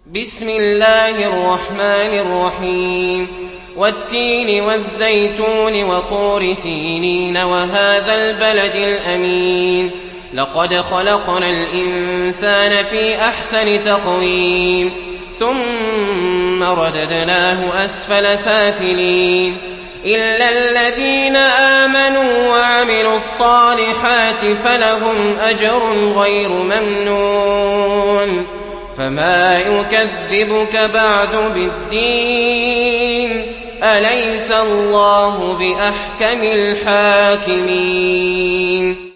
بسم الله الرحمن الرحيم والتين والزيتون وطور سينين وهذا البلد الأمين لقد خلقنا الإنسان في أحسن تقويم ثم رددناه أسفل سافلين إلا الذين آمنوا وعملوا الصالحات فلهم أجر غير ممنون فما يكذبك بعد بالدين أليس الله بأحكم الحاكمين